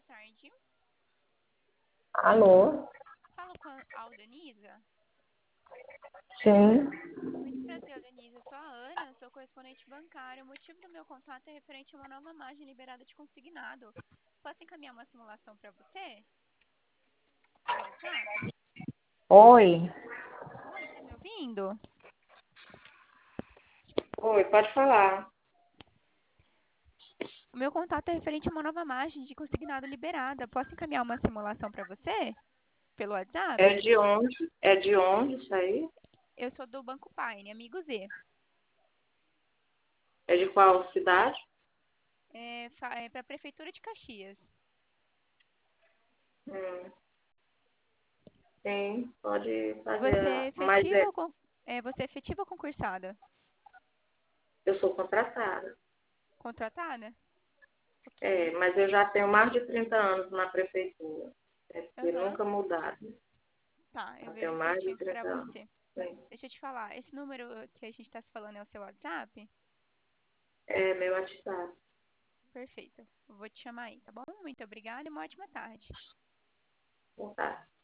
boa tarde. Alô? Falo com a Aldanisa. Sim. Muito prazer, Aldanisa. Eu sou a Ana, sou correspondente bancária. O motivo do meu contato é referente a uma nova margem liberada de consignado. Posso encaminhar uma simulação para você? Pelo WhatsApp? Oi. Oi, tá me ouvindo? Oi, pode falar. O meu contato é referente a uma nova margem de consignado liberada. Posso encaminhar uma simulação para você? Pelo É WhatsApp? de onde? É de onde isso aí? Eu sou do Banco Paine, amigo Z. É de qual cidade? É para a Prefeitura de Caxias. Hum, sim, pode Você fazer. é Mas efetiva ou, você é efetiva ou concursada? eu sou contratada. Contratada? Ok. Mas eu já tenho mais de 30 anos na prefeitura. É porque Aham. nunca mudaram. Tá, eu Já vejo tenho mais de certinho aqui pra 30 anos. você. Sim. Deixa eu te falar, esse número que a gente tá se falando é o seu WhatsApp? É meu WhatsApp. Perfeito. Eu vou te chamar aí, tá bom? Muito obrigada e uma ótima tarde. Então tá.